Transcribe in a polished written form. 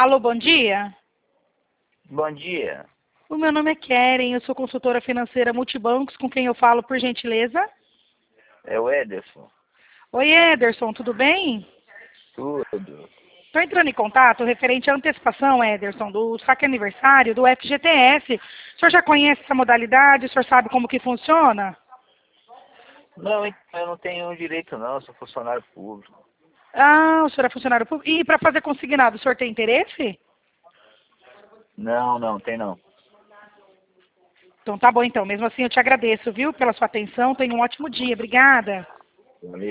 Alô, bom dia. Bom dia. O meu nome é Keren, eu sou consultora financeira Multibancos, com quem eu falo, por gentileza? É o Ederson. Oi, Ederson, tudo bem? Tudo. Estou entrando em contato referente à antecipação, Ederson, do saque aniversário do FGTS. O senhor já conhece essa modalidade? O senhor sabe como que funciona? Não, eu não tenho direito não, eu sou funcionário público. Ah, o senhor é funcionário público. E para fazer consignado, o senhor tem interesse? Não, tem não. Então tá bom então, mesmo assim eu te agradeço, viu, pela sua atenção. Tenha um ótimo dia, obrigada.